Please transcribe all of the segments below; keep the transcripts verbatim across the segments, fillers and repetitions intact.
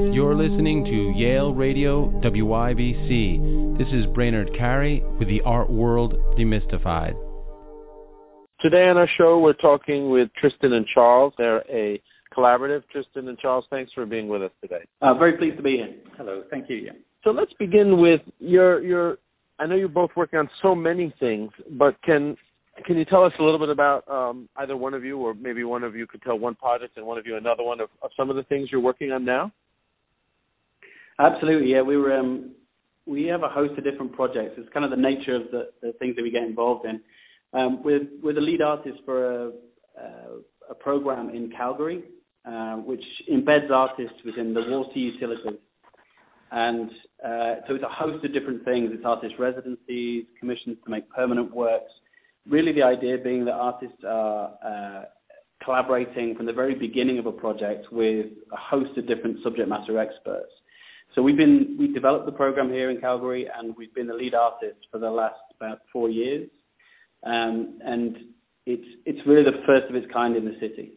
You're listening to Yale Radio W I B C. This is Brainerd Carey with the Art World Demystified. Today on our show, we're talking with Tristan and Charles. They're a collaborative. Tristan and Charles, thanks for being with us today. Uh, very pleased to be here. Hello, thank you. Yeah. So let's begin with your your. I know you're both working on so many things, but can can you tell us a little bit about um, either one of you, or maybe one of you could tell one project and one of you another one of, of some of the things you're working on now? Absolutely, yeah. We were um, we have a host of different projects. It's kind of the nature of the, the things that we get involved in. Um, we're, we're the lead artist for a, uh, a program in Calgary, uh, which embeds artists within the water utilities. And uh, so it's a host of different things. It's artist residencies, commissions to make permanent works. Really the idea being that artists are uh, collaborating from the very beginning of a project with a host of different subject matter experts. So we've been, we developed the program here in Calgary, and we've been the lead artist for the last about four years. Um, and it's it's really the first of its kind in the city.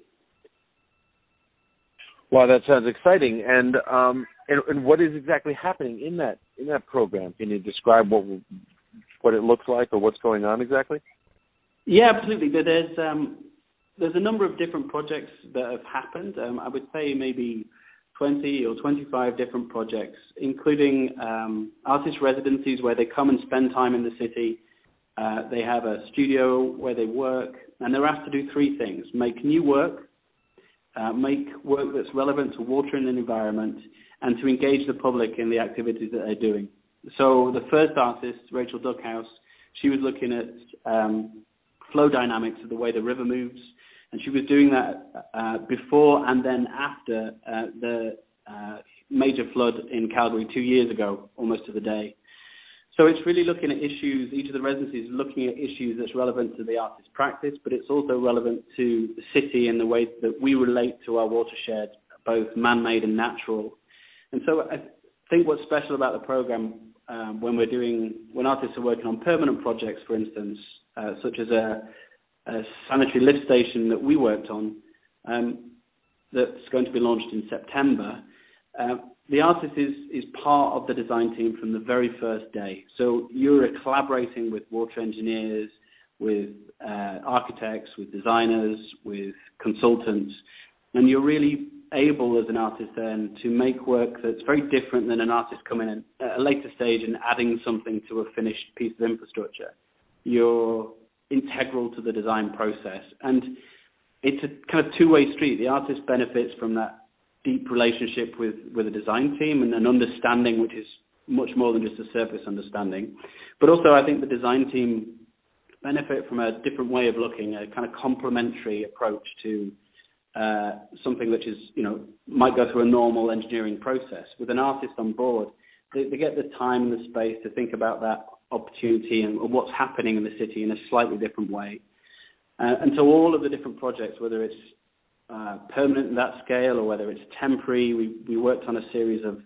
Wow, that sounds exciting. And um, and, and what is exactly happening in that in that program? Can you describe what what it looks like or what's going on exactly? Yeah, absolutely. There's um, there's a number of different projects that have happened. Um, I would say maybe twenty or twenty-five different projects, including um, artist residencies where they come and spend time in the city. Uh, they have a studio where they work, and they're asked to do three things: make new work, uh, make work that's relevant to water and the environment, and to engage the public in the activities that they're doing. So the first artist, Rachel Duckhouse, she was looking at um, flow dynamics of the way the river moves, and she was doing that uh, before and then after uh, the uh, major flood in Calgary two years ago, almost to the day. So it's really looking at issues, each of the residencies is looking at issues that's relevant to the artist's practice, but it's also relevant to the city and the way that we relate to our watershed, both man-made and natural. And so I think what's special about the program um, when we're doing, when artists are working on permanent projects, for instance, uh, such as a, a sanitary lift station that we worked on, um, that's going to be launched in September, uh, the artist is, is part of the design team from the very first day. So you're collaborating with water engineers, with uh, architects, with designers, with consultants, and you're really able as an artist then to make work that's very different than an artist coming in at a later stage and adding something to a finished piece of infrastructure. You're integral to the design process. And it's a kind of two-way street. The artist benefits from that deep relationship with, with a design team and an understanding which is much more than just a surface understanding. But also I think the design team benefit from a different way of looking, a kind of complementary approach to uh, something which is, you know, might go through a normal engineering process. With an artist on board, they, they get the time and the space to think about that opportunity and what's happening in the city in a slightly different way. Uh, and so all of the different projects, whether it's Uh, permanent in that scale or whether it's temporary. We, we worked on a series of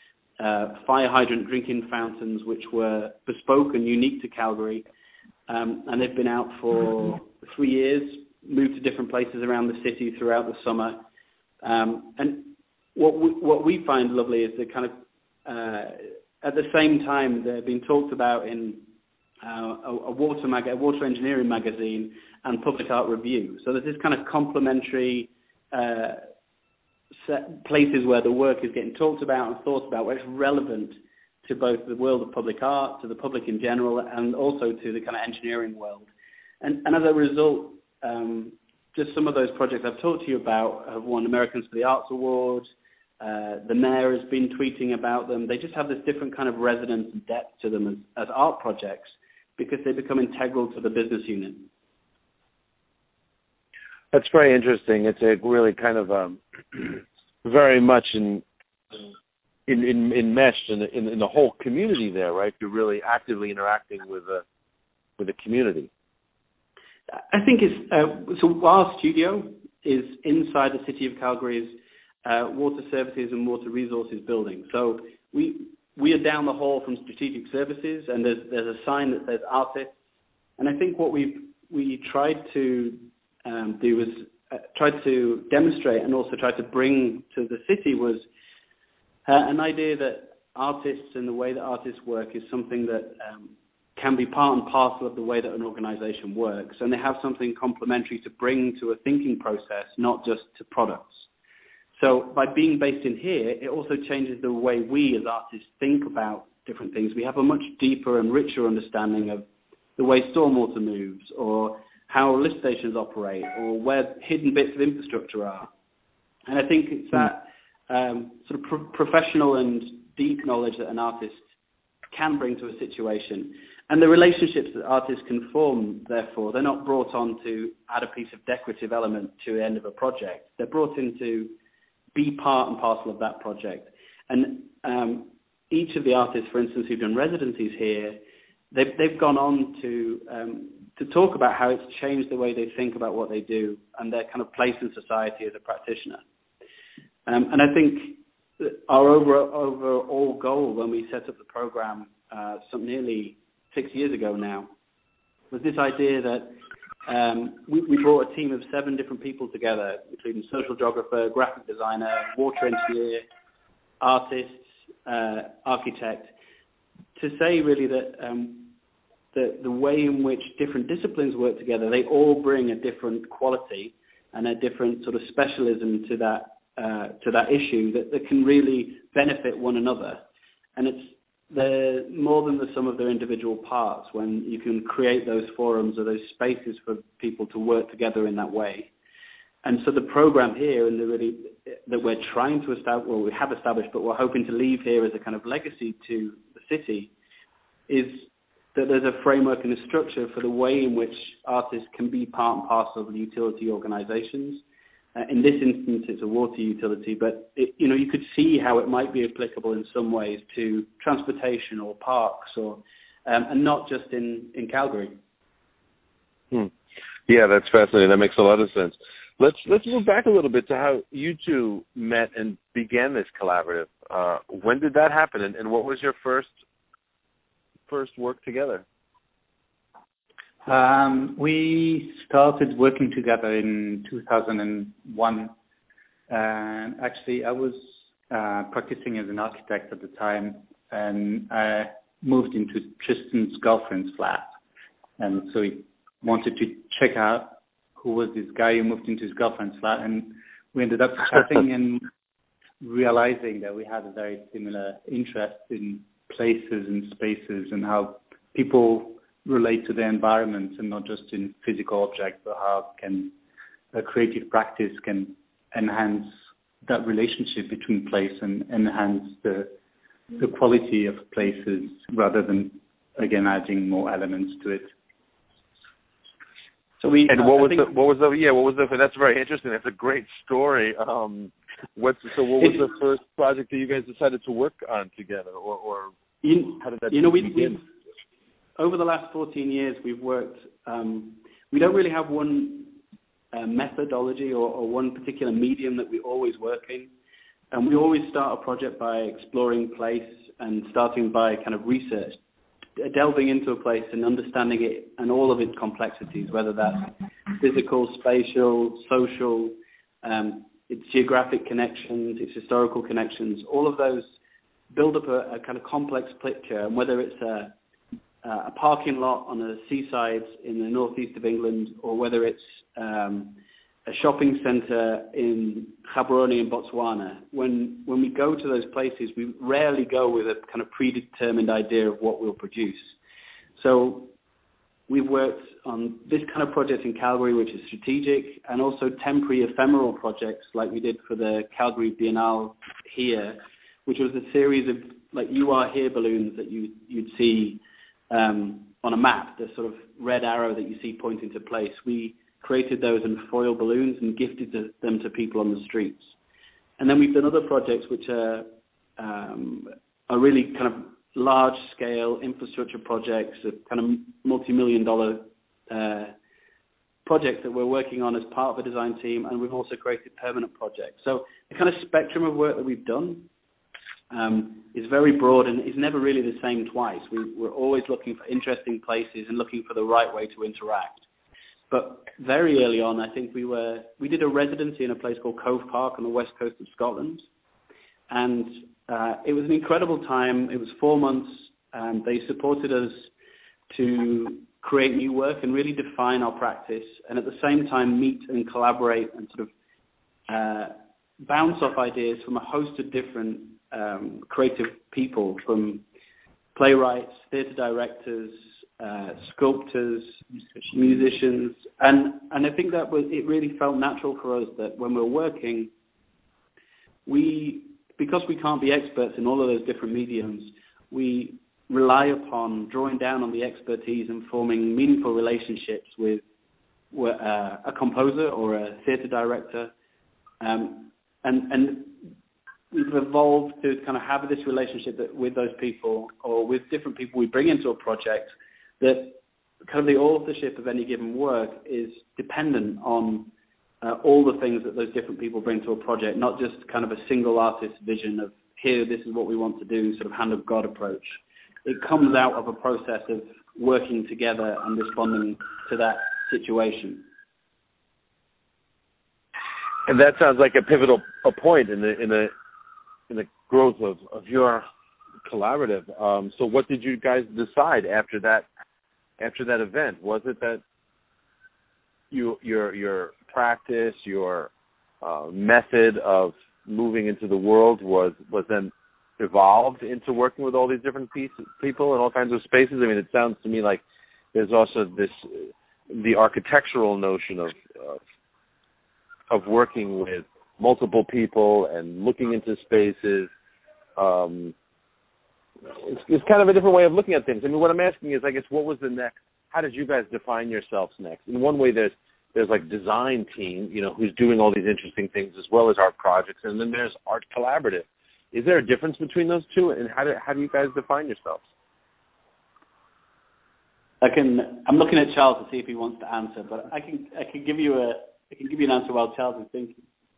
uh, fire hydrant drinking fountains which were bespoke and unique to Calgary, um, and they've been out for three years, moved to different places around the city throughout the summer. Um, and what we, what we find lovely is the kind of, uh, at the same time, they're being talked about in uh, a, a, water mag- a water engineering magazine and Public Art Review. So there's this kind of complementary uh, set places where the work is getting talked about and thought about, where it's relevant to both the world of public art, to the public in general, and also to the kind of engineering world. And, and as a result, um, just some of those projects I've talked to you about have won Americans for the Arts Award. Uh, the mayor has been tweeting about them. They just have this different kind of resonance and depth to them as, as art projects because they become integral to the business unit. That's very interesting. It's a really kind of um, very much in in, in enmeshed in, in in the whole community there, right? You're really actively interacting with the with the community. I think it's uh, so. Our studio is inside the City of Calgary's uh, Water Services and Water Resources building. So we we are down the hall from Strategic Services, and there's there's a sign that says artists. And I think what we we tried to Um, do was uh, try to demonstrate and also try to bring to the city was Uh, an idea that artists and the way that artists work is something that um, can be part and parcel of the way that an organization works, and they have something complementary to bring to a thinking process, not just to products. So by being based in here, it also changes the way we as artists think about different things. We have a much deeper and richer understanding of the way stormwater moves, or how lift stations operate, or where hidden bits of infrastructure are. And I think it's that um, sort of pro- professional and deep knowledge that an artist can bring to a situation. And the relationships that artists can form, therefore, they're not brought on to add a piece of decorative element to the end of a project. They're brought in to be part and parcel of that project. And um, each of the artists, for instance, who've done residencies here, they've, they've gone on to um, to talk about how it's changed the way they think about what they do and their kind of place in society as a practitioner. Um, and I think that our over, overall goal when we set up the program uh, some nearly six years ago now was this idea that um, we, we brought a team of seven different people together, including social geographer, graphic designer, water engineer, artists, uh, architect, to say really that um, the, the way in which different disciplines work together, they all bring a different quality and a different sort of specialism to that uh, to that issue that, that can really benefit one another. And it's the more than the sum of their individual parts when you can create those forums or those spaces for people to work together in that way. And so the program here, and the really that we're trying to establish, well, we have established, but we're hoping to leave here as a kind of legacy to the city, is that there's a framework and a structure for the way in which artists can be part and parcel of the utility organizations. Uh, in this instance, it's a water utility, but it, you know, you could see how it might be applicable in some ways to transportation or parks, or um, and not just in, in Calgary. Hmm. Yeah, that's fascinating. That makes a lot of sense. Let's let's move back a little bit to how you two met and began this collaborative. Uh, when did that happen, and, and what was your first first work together? Um, we started working together in two thousand one, and actually I was uh, practicing as an architect at the time, and I moved into Tristan's girlfriend's flat, and so he wanted to check out who was this guy who moved into his girlfriend's flat, and we ended up chatting and realizing that we had a very similar interest in places and spaces and how people relate to the environment, and not just in physical objects, but how can a creative practice can enhance that relationship between place and enhance the the quality of places rather than, again, adding more elements to it. So we and what I was the what was the yeah what was the that's very interesting. That's a great story. Um, what's so what was the first project that you guys decided to work on together, or, or you, how did that you know we, begin? we over the last fourteen years we've worked. Um, we don't really have one uh, methodology or, or one particular medium that we always work in, and we always start a project by exploring place and starting by kind of research. Delving into a place and understanding it and all of its complexities, whether that's physical, spatial, social, um, its geographic connections, its historical connections, all of those build up a, a kind of complex picture. And whether it's a, a parking lot on a seaside in the northeast of England, or whether it's um, a shopping centre in Gaborone in Botswana, when when we go to those places, we rarely go with a kind of predetermined idea of what we'll produce. So we've worked on this kind of project in Calgary, which is strategic, and also temporary ephemeral projects like we did for the Calgary Biennale here, which was a series of like You Are Here balloons that you, you'd see um, on a map, the sort of red arrow that you see pointing to place. We created those in foil balloons and gifted to, them to people on the streets. And then we've done other projects which are, um, are really kind of large-scale infrastructure projects, kind of multi-million dollar uh, projects that we're working on as part of a design team, and we've also created permanent projects. So the kind of spectrum of work that we've done um, is very broad and is never really the same twice. We, we're always looking for interesting places and looking for the right way to interact. But very early on, I think we were we did a residency in a place called Cove Park on the west coast of Scotland, and uh, it was an incredible time. It was four months. Um, they supported us to create new work and really define our practice, and at the same time meet and collaborate and sort of uh, bounce off ideas from a host of different um, creative people, from playwrights, theatre directors, uh, sculptors, musicians, and and I think that was it. Really felt natural for us that when we're working, we because we can't be experts in all of those different mediums, we rely upon drawing down on the expertise and forming meaningful relationships with uh, a composer or a theatre director, um, and and we've evolved to kind of have this relationship that with those people or with different people we bring into a project, that kind of the authorship of any given work is dependent on uh, all the things that those different people bring to a project, not just kind of a single artist's vision of here, this is what we want to do, sort of hand of God approach. It comes out of a process of working together and responding to that situation. And that sounds like a pivotal a point in the in the in the growth of, of your collaborative. Um, so, what did you guys decide after that after that event? Was it that you your your practice, your uh, method of moving into the world was was then evolved into working with all these different pieces, people in all kinds of spaces? I mean, it sounds to me like there's also this, the architectural notion of, of, of working with multiple people and looking into spaces. Um, it's, it's kind of a different way of looking at things. I mean, what I'm asking is, I guess, what was the next, how did you guys define yourselves next? In one way, there's, there's like design team, you know, who's doing all these interesting things as well as art projects. And then there's art collaborative. Is there a difference between those two, and how do how do you guys define yourselves? I can. I'm looking at Charles to see if he wants to answer, but I can. I can give you a. I can give you an answer while Charles is thinking.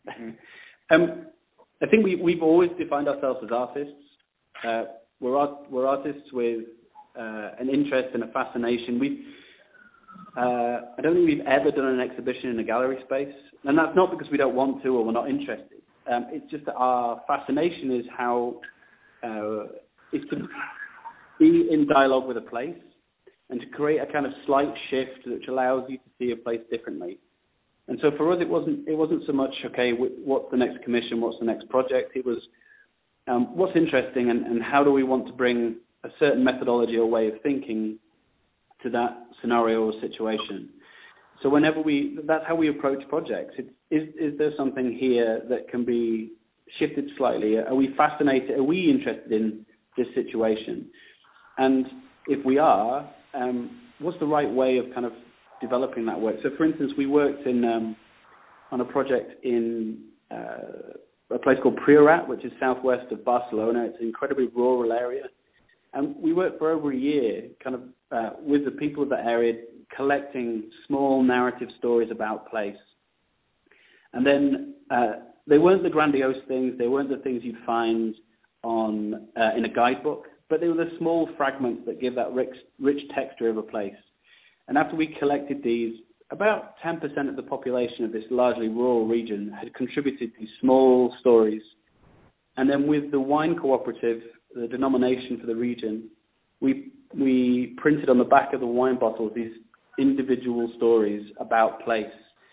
um, I think we we've always defined ourselves as artists. Uh, we're art, we're artists with uh, an interest and a fascination. We. Uh, I don't think we've ever done an exhibition in a gallery space, and that's not because we don't want to or we're not interested. Um, it's just that our fascination is how uh, is to be in dialogue with a place and to create a kind of slight shift which allows you to see a place differently. And so for us, it wasn't it wasn't so much okay, what's the next commission, what's the next project. It was um, what's interesting and, and how do we want to bring a certain methodology or way of thinking to that scenario or situation. So whenever we, that's how we approach projects. It, is, is there something here that can be shifted slightly? Are we fascinated? Are we interested in this situation? And if we are, um, what's the right way of kind of developing that work? So for instance, we worked in um, on a project in uh, a place called Priorat, which is southwest of Barcelona. It's an incredibly rural area. And we worked for over a year kind of uh, with the people of that area, collecting small narrative stories about place. And then uh, they weren't the grandiose things, they weren't the things you'd find on uh, in a guidebook, but they were the small fragments that give that rich, rich texture of a place. And after we collected these, about ten percent of the population of this largely rural region had contributed these small stories. And then with the wine cooperative, the denomination for the region, we we printed on the back of the wine bottles these individual stories about place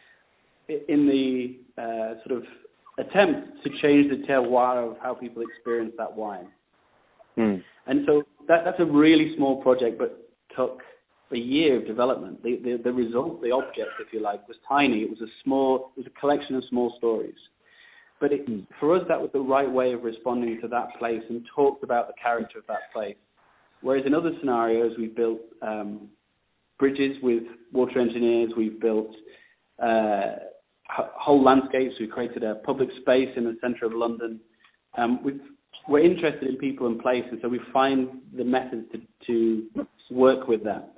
in the uh, sort of attempt to change the terroir of how people experience that wine. Mm. And so that, that's a really small project, but took a year of development. The, the, the result, the object, if you like, was tiny. It was a small, it was a collection of small stories. But it, mm. for us, that was the right way of responding to that place and talked about the character of that place. Whereas in other scenarios, we built um, bridges with water engineers, we've built uh, whole landscapes, we created a public space in the centre of London. Um, we've, we're interested in people and place, and so we find the method to, to work with that.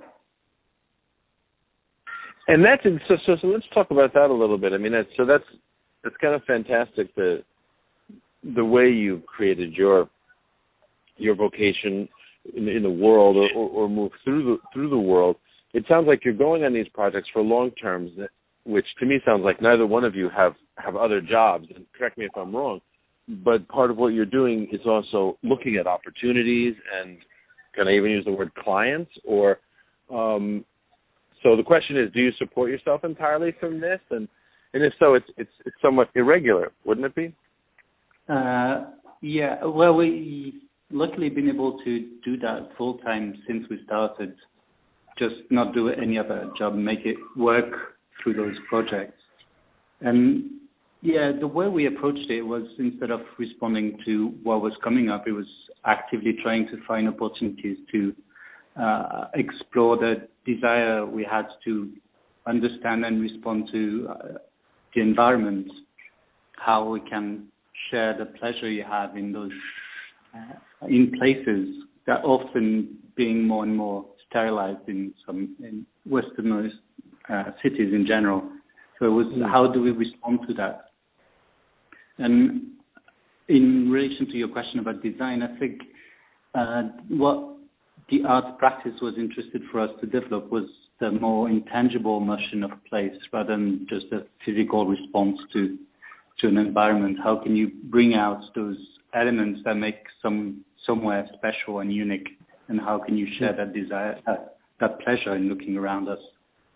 And that's so, so. So let's talk about that a little bit. I mean, that's, so that's that's kind of fantastic. The the way you created your your vocation in, in the world, or, or, or move through the through the world. It sounds like you're going on these projects for long terms, which to me sounds like neither one of you have, have other jobs. And correct me if I'm wrong, but part of what you're doing is also looking at opportunities and, can I even use the word clients? Or um, so the question is, do you support yourself entirely from this? And and if so, it's it's, it's somewhat irregular, wouldn't it be? Uh, yeah. Well, we luckily been able to do that full time since we started. Just not do any other job, make it work through those projects. And yeah, the way we approached it was, instead of responding to what was coming up, it was actively trying to find opportunities to uh, explore the desire we had to understand and respond to uh, the environment, how we can share the pleasure you have in those uh, in places that often being more and more sterilized in some in westernized uh, cities in general. So it was, how do we respond to that? And in relation to your question about design, I think uh, what the art practice was interested for us to develop was the more intangible notion of place, rather than just a physical response to to an environment. How can you bring out those elements that make some somewhere special and unique, and how can you share that desire, that, that pleasure in looking around us?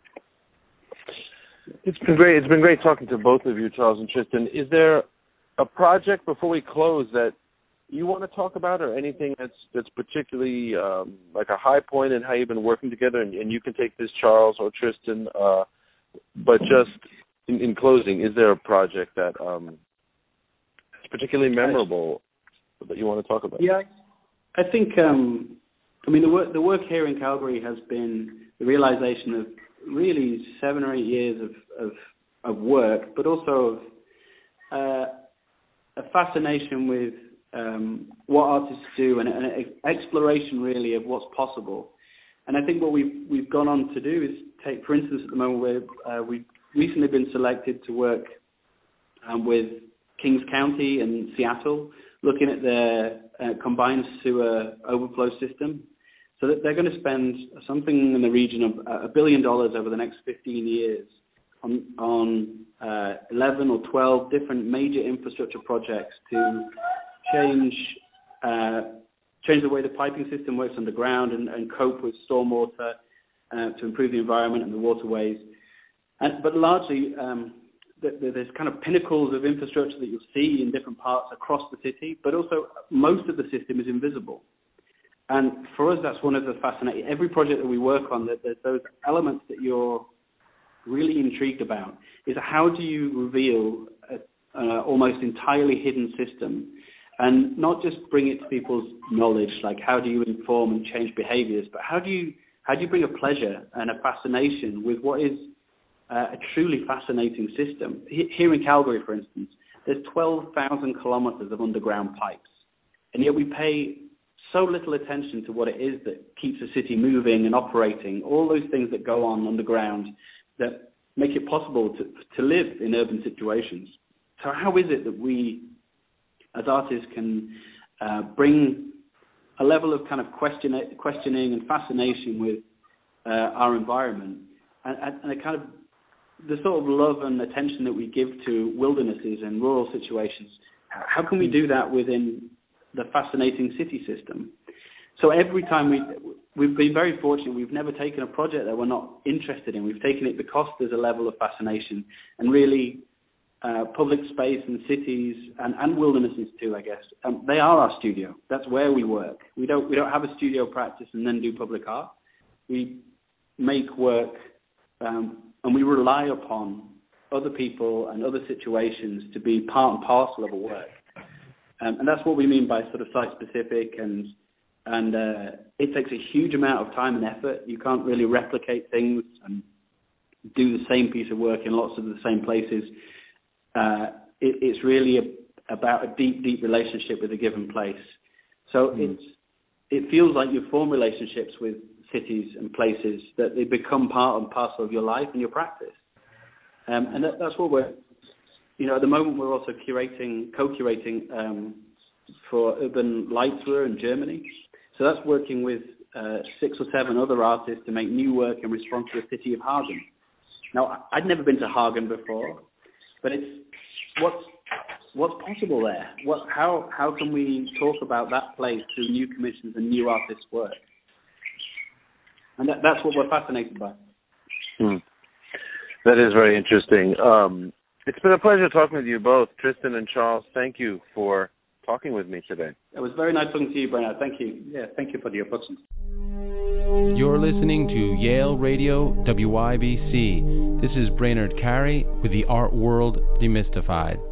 It's been great. It's been great talking to both of you, Charles and Tristan. Is there a project before we close that you want to talk about, or anything that's that's particularly um, like a high point in how you've been working together? And, and you can take this, Charles or Tristan. Uh, but just in, in closing, is there a project that um, is particularly memorable that you want to talk about? Yeah, I think. Um, I mean, the work the work here in Calgary has been the realization of really seven or eight years of of, of work, but also of uh, a fascination with um, what artists do, and an exploration really of what's possible. And I think what we've we've gone on to do is take, for instance, at the moment where uh, we've recently been selected to work um, with Kings County and Seattle, looking at their uh, combined sewer overflow system. So that they're going to spend something in the region of a billion dollars over the next fifteen years on, on uh, eleven or twelve different major infrastructure projects to change uh, change the way the piping system works underground and, and cope with stormwater uh, to improve the environment and the waterways. And, but largely, um, th- th- there's kind of pinnacles of infrastructure that you'll see in different parts across the city, but also most of the system is invisible. And for us, that's one of the fascinating, every project that we work on, that there's those elements that you're really intrigued about, is how do you reveal an almost entirely hidden system, and not just bring it to people's knowledge, like how do you inform and change behaviors, but how do you how do you bring a pleasure and a fascination with what is uh, a truly fascinating system. Here in Calgary, for instance, there's twelve thousand kilometers of underground pipes, and yet we pay so little attention to what it is that keeps the city moving and operating, all those things that go on underground that make it possible to, to live in urban situations. So how is it that we, as artists, can uh, bring a level of kind of question, questioning and fascination with uh, our environment, and, and a kind of the sort of love and attention that we give to wildernesses and rural situations, how can we do that within the fascinating city system? So every time we, we've been very fortunate, we've never taken a project that we're not interested in. We've taken it because there's a level of fascination, and really uh, public space and cities and, and wildernesses too, I guess. Um, they are our studio. That's where we work. We don't, we don't have a studio practice and then do public art. We make work um, and we rely upon other people and other situations to be part and parcel of a work. Um, and that's what we mean by sort of site-specific, and and uh, it takes a huge amount of time and effort. You can't really replicate things and do the same piece of work in lots of the same places. Uh, it, it's really a, about a deep, deep relationship with a given place. So mm. it's it feels like you form relationships with cities and places that they become part and parcel of your life and your practice. Um, and that, that's what we're... You know, at the moment we're also curating, co-curating um, for Urban Leitzer in Germany. So that's working with uh, six or seven other artists to make new work in response to the city of Hagen. Now, I'd never been to Hagen before, but it's what's what's possible there? What how how can we talk about that place through new commissions and new artists' work? And that, that's what we're fascinated by. Hmm. That is very interesting. Um, it's been a pleasure talking with you both, Tristan and Charles. Thank you for talking with me today. It was very nice talking to you, Bernard. Thank you. Yeah, thank you for the opportunity. You're listening to Yale Radio W I B C. This is Brainard Carey with the Art World Demystified.